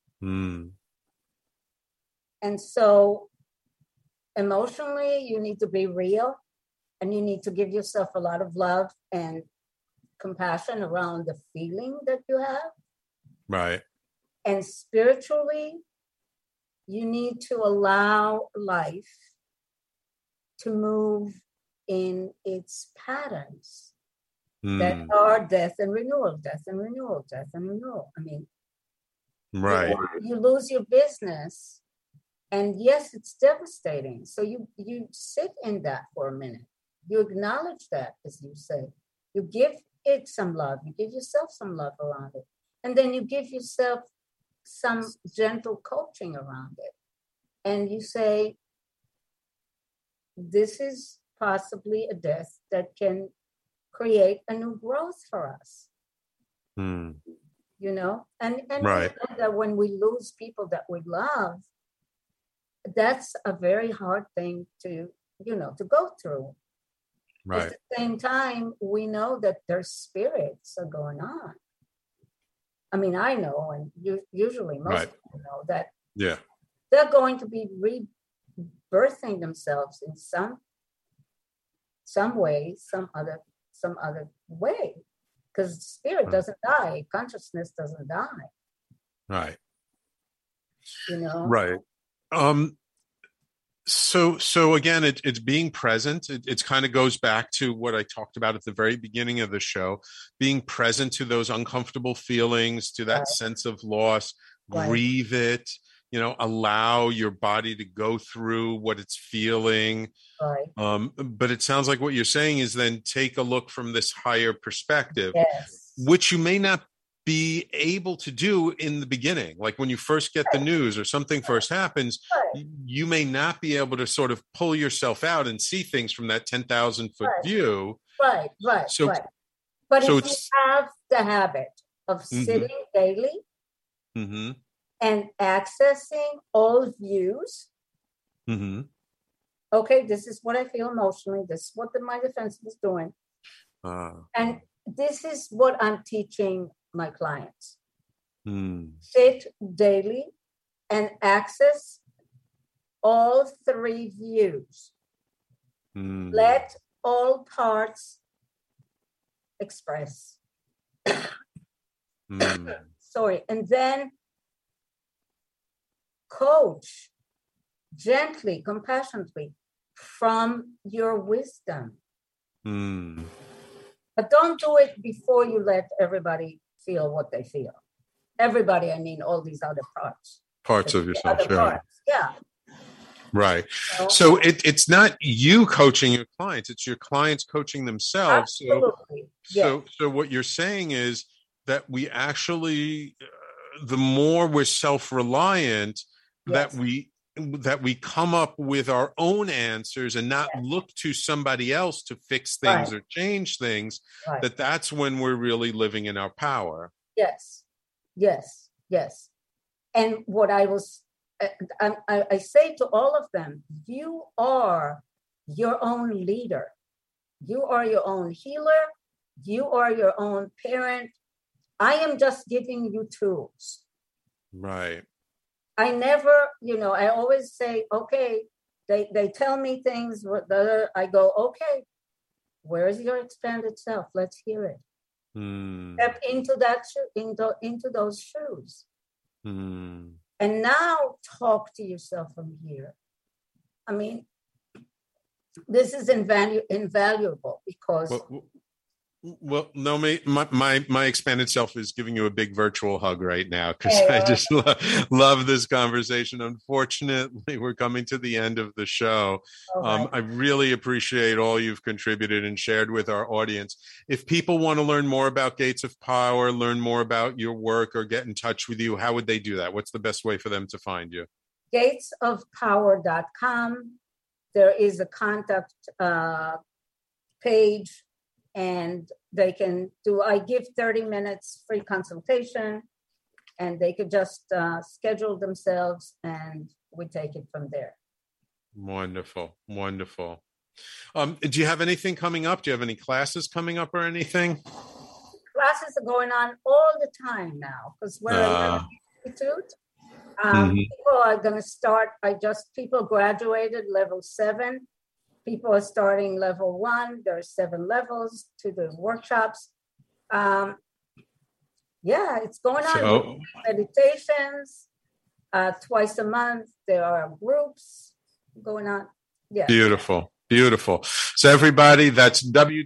And so emotionally, you need to be real, and you need to give yourself a lot of love and compassion around the feeling that you have. Right. And spiritually, you need to allow life to move in its patterns that are death and renewal, death and renewal, death and renewal. I mean, right. You lose your business. And yes, it's devastating. So you sit in that for a minute. You acknowledge that, as you say. You give it some love. You give yourself some love around it. And then you give yourself some gentle coaching around it. And you say, this is possibly a death that can create a new growth for us. And right. We know that when we lose people that we love, that's a very hard thing to go through. Right. At the same time, we know that their spirits are going on. I mean, I know, and usually most people know that they're going to be rebirthing themselves in some some way, some other way, because spirit doesn't die, consciousness doesn't die. Right. You know. Right. So again, it's being present. It's kind of goes back to what I talked about at the very beginning of the show, being present to those uncomfortable feelings, to that sense of loss, grieve it, allow your body to go through what it's feeling. Right. But it sounds like what you're saying is then take a look from this higher perspective, yes. which you may not be able to do in the beginning. Like when you first get the news or something first happens, you may not be able to sort of pull yourself out and see things from that 10,000 foot view. Right. So, but if you have the habit of sitting daily and accessing all views, okay, this is what I feel emotionally. This is what my defense is doing. And this is what I'm teaching my clients. Sit daily and access all three views. Let all parts express. Sorry. And then coach gently, compassionately from your wisdom. But don't do it before you let everybody feel what they feel. Everybody, I mean, all these other parts. Parts of yourself, yeah. Right. So it's not you coaching your clients, it's your clients coaching themselves. Absolutely. So what you're saying is that we actually, the more we're self-reliant, that we come up with our own answers and not look to somebody else to fix things or change things, that's when we're really living in our power. Yes. And what I say to all of them, you are your own leader. You are your own healer. You are your own parent. I am just giving you tools. Right. I never, I always say, okay, they tell me things, I go, okay, where is your expanded self? Let's hear it. Step into that into those shoes. And now talk to yourself from here. I mean, this is invaluable because Well, no, my expanded self is giving you a big virtual hug right now because I just love this conversation. Unfortunately, we're coming to the end of the show. I really appreciate all you've contributed and shared with our audience. If people want to learn more about Gates of Power, learn more about your work, or get in touch with you, how would they do that? What's the best way for them to find you? gatesofpower.com. There is a contact page. And they can I give 30 minutes free consultation, and they could just schedule themselves and we take it from there. Wonderful. Do you have anything coming up? Do you have any classes coming up or anything? Classes are going on all the time now because we're an institute. People are going to start, people graduated level 7. People are starting level 1. There are 7 levels to the workshops. It's going on. Meditations twice a month. There are groups going on. Yeah. Beautiful. So everybody, that's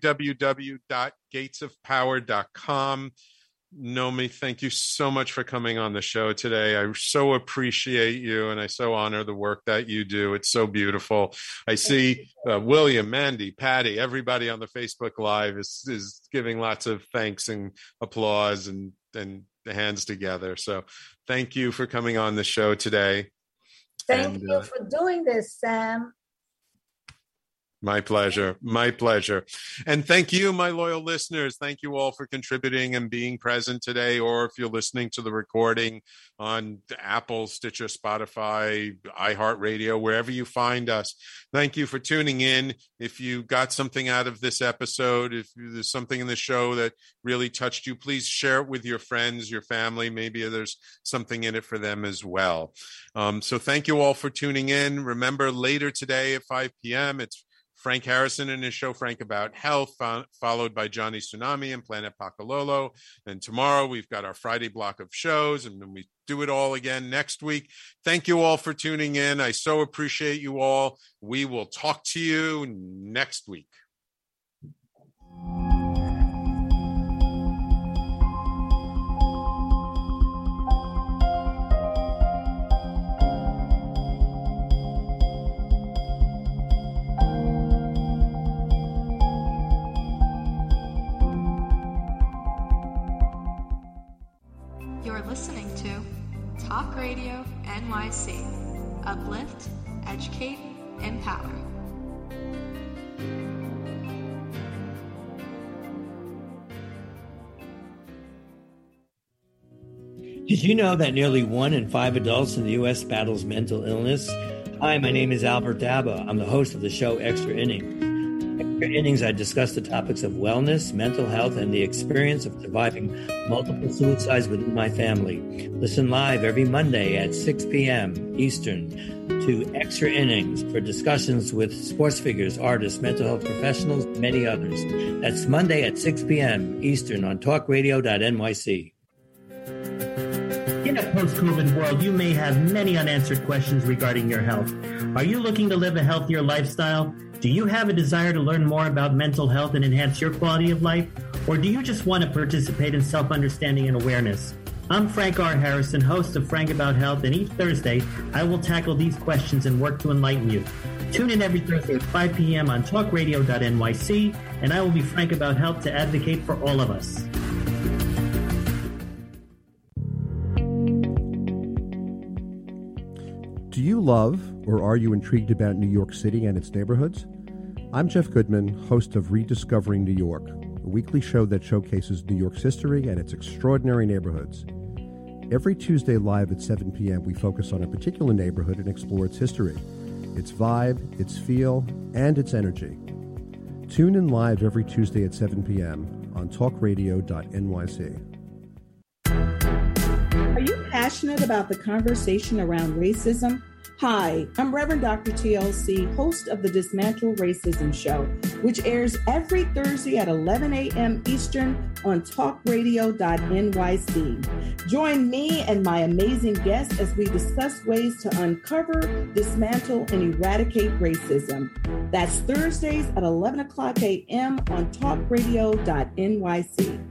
www.gatesofpower.com. Nomi, thank you so much for coming on the show today. I so appreciate you, and I so honor the work that you do. It's so beautiful. I see William, Mandy, Patty, everybody on the Facebook Live is giving lots of thanks and applause and the hands together. So thank you for coming on the show today. Thank you for doing this, Sam. My pleasure. And thank you, my loyal listeners. Thank you all for contributing and being present today, or if you're listening to the recording on Apple, Stitcher, Spotify, iHeartRadio, wherever you find us. Thank you for tuning in. If you got something out of this episode, if there's something in the show that really touched you, please share it with your friends, your family. Maybe there's something in it for them as well. So thank you all for tuning in. Remember, later today at 5 p.m., it's Frank Harrison and his show, Frank About Health, followed by Johnny Tsunami and Planet Pacololo. And tomorrow we've got our Friday block of shows, and then we do it all again next week. Thank you all for tuning in. I so appreciate you all. We will talk to you next week. You're listening to Talk Radio NYC. Uplift, educate, empower. Did you know that nearly 1 in 5 adults in the U.S. battles mental illness? Hi, my name is Albert Daba. I'm the host of the show Extra Innings. Extra Innings, I discuss the topics of wellness, mental health, and the experience of surviving multiple suicides within my family. Listen live every Monday at 6 p.m. Eastern to Extra Innings for discussions with sports figures, artists, mental health professionals, and many others. That's Monday at 6 p.m. Eastern on talkradio.nyc. In a post-COVID world, you may have many unanswered questions regarding your health. Are you looking to live a healthier lifestyle? Do you have a desire to learn more about mental health and enhance your quality of life? Or do you just want to participate in self-understanding and awareness? I'm Frank R. Harrison, host of Frank About Health, and each Thursday, I will tackle these questions and work to enlighten you. Tune in every Thursday at 5 p.m. on talkradio.nyc, and I will be Frank About Health to advocate for all of us. Do you love or are you intrigued about New York City and its neighborhoods? I'm Jeff Goodman, host of Rediscovering New York, a weekly show that showcases New York's history and its extraordinary neighborhoods. Every Tuesday live at 7 p.m., we focus on a particular neighborhood and explore its history, its vibe, its feel, and its energy. Tune in live every Tuesday at 7 p.m. on talkradio.nyc. Are you passionate about the conversation around racism? Hi, I'm Reverend Dr. TLC, host of the Dismantle Racism Show, which airs every Thursday at 11 a.m. Eastern on talkradio.nyc. Join me and my amazing guests as we discuss ways to uncover, dismantle, and eradicate racism. That's Thursdays at 11 o'clock a.m. on talkradio.nyc.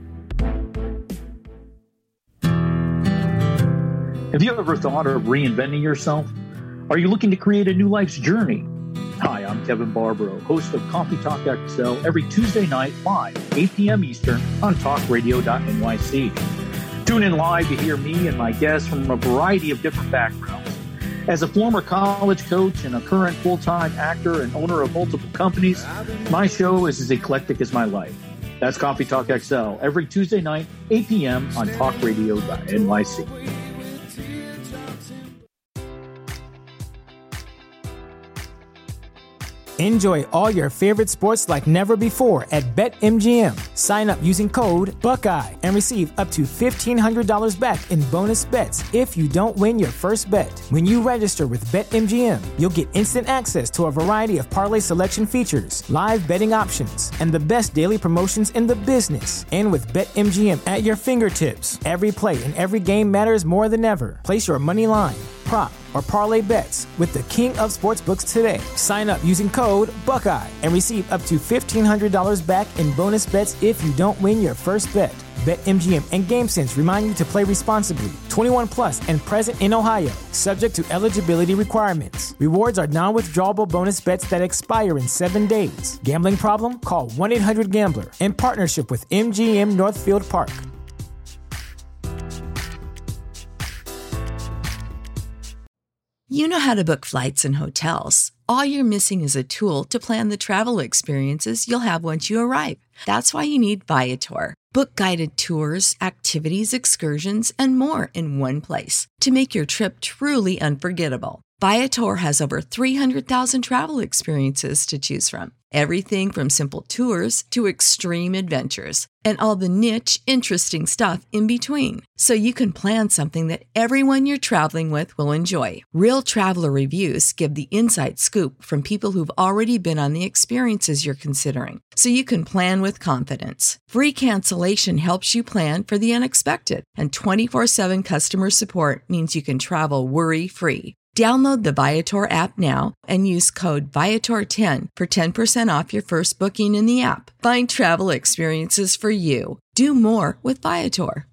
Have you ever thought of reinventing yourself? Are you looking to create a new life's journey? Hi, I'm Kevin Barbaro, host of Coffee Talk XL every Tuesday night live, 8 p.m. Eastern on talkradio.nyc. Tune in live to hear me and my guests from a variety of different backgrounds. As a former college coach and a current full-time actor and owner of multiple companies, my show is as eclectic as my life. That's Coffee Talk XL every Tuesday night, 8 p.m. on talkradio.nyc. Enjoy all your favorite sports like never before at BetMGM. Sign up using code Buckeye and receive up to $1,500 back in bonus bets if you don't win your first bet. When you register with BetMGM, you'll get instant access to a variety of parlay selection features, live betting options, and the best daily promotions in the business. And with BetMGM at your fingertips, every play and every game matters more than ever. Place your money line, prop, or parlay bets with the king of sportsbooks today. Sign up using code Buckeye and receive up to $1,500 back in bonus bets if you don't win your first bet. BetMGM and GameSense remind you to play responsibly. 21 plus and present in Ohio, subject to eligibility requirements. Rewards are non-withdrawable bonus bets that expire in 7 days. Gambling problem? Call 1-800-GAMBLER. In partnership with MGM Northfield Park. You know how to book flights and hotels. All you're missing is a tool to plan the travel experiences you'll have once you arrive. That's why you need Viator. Book guided tours, activities, excursions, and more in one place to make your trip truly unforgettable. Viator has over 300,000 travel experiences to choose from. Everything from simple tours to extreme adventures and all the niche, interesting stuff in between. So you can plan something that everyone you're traveling with will enjoy. Real traveler reviews give the inside scoop from people who've already been on the experiences you're considering. So you can plan with confidence. Free cancellation helps you plan for the unexpected. And 24/7 customer support means you can travel worry-free. Download the Viator app now and use code Viator10 for 10% off your first booking in the app. Find travel experiences for you. Do more with Viator.